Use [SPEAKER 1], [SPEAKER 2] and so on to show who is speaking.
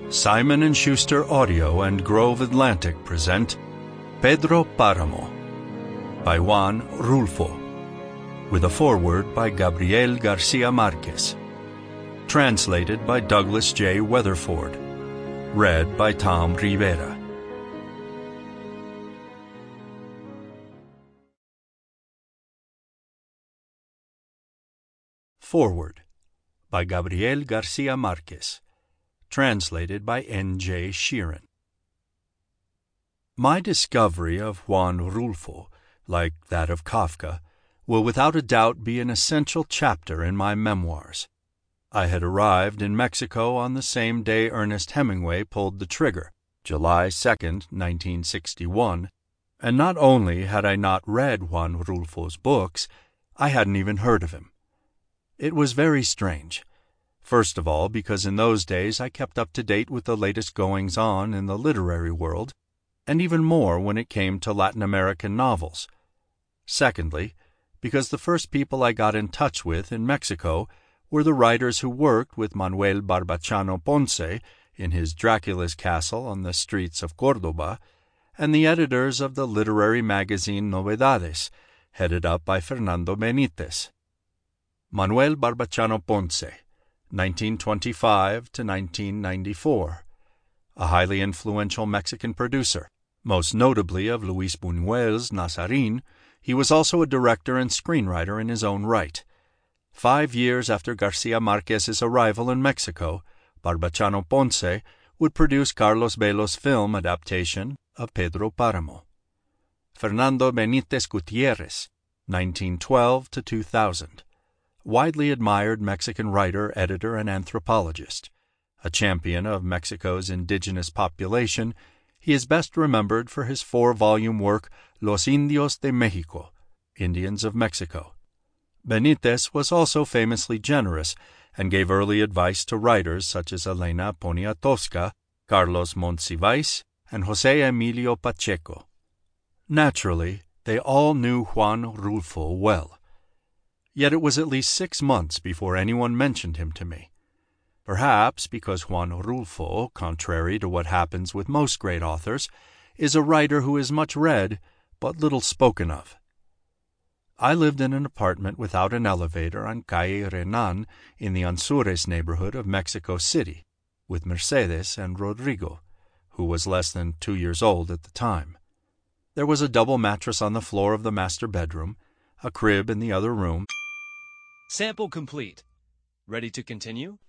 [SPEAKER 1] Simon & Schuster Audio and Grove Atlantic present Pedro Páramo by Juan Rulfo, with a foreword by Gabriel Garcia Marquez, translated by Douglas J. Weatherford, read by Tom Rivera. Foreword by Gabriel Garcia Marquez, translated by N.J. Sheeran. My discovery of Juan Rulfo, like that of Kafka, will without a doubt be an essential chapter in my memoirs. I had arrived in Mexico on the same day Ernest Hemingway pulled the trigger, July 2, 1961, and not only had I not read Juan Rulfo's books, I hadn't even heard of him. It was very strange. First of all, because in those days I kept up to date with the latest goings-on in the literary world, and even more when it came to Latin American novels. Secondly, because the first people I got in touch with in Mexico were the writers who worked with Manuel Barbachano Ponce in his Dracula's Castle on the streets of Córdoba, and the editors of the literary magazine Novedades, headed up by Fernando Benítez. Manuel Barbachano Ponce, 1925 to 1994, a highly influential Mexican producer. Most notably of Luis Buñuel's Nazarín, he was also a director and screenwriter in his own right. 5 years after Garcia Marquez's arrival in Mexico, Barbachano Ponce would produce Carlos Velo's film adaptation of Pedro Páramo. Fernando Benítez Gutiérrez, 1912 to 2000. Widely admired Mexican writer, editor, and anthropologist. A champion of Mexico's indigenous population, he is best remembered for his 4-volume work Los Indios de México, Indians of Mexico. Benítez was also famously generous and gave early advice to writers such as Elena Poniatowska, Carlos Monsiváis, and José Emilio Pacheco. Naturally, they all knew Juan Rulfo well. Yet it was at least 6 months before anyone mentioned him to me. Perhaps because Juan Rulfo, contrary to what happens with most great authors, is a writer who is much read but little spoken of. I lived in an apartment without an elevator on Calle Renan in the Anzures neighborhood of Mexico City, with Mercedes and Rodrigo, who was less than 2 years old at the time. There was a double mattress on the floor of the master bedroom, a crib in the other room.
[SPEAKER 2] Sample complete. Ready to continue?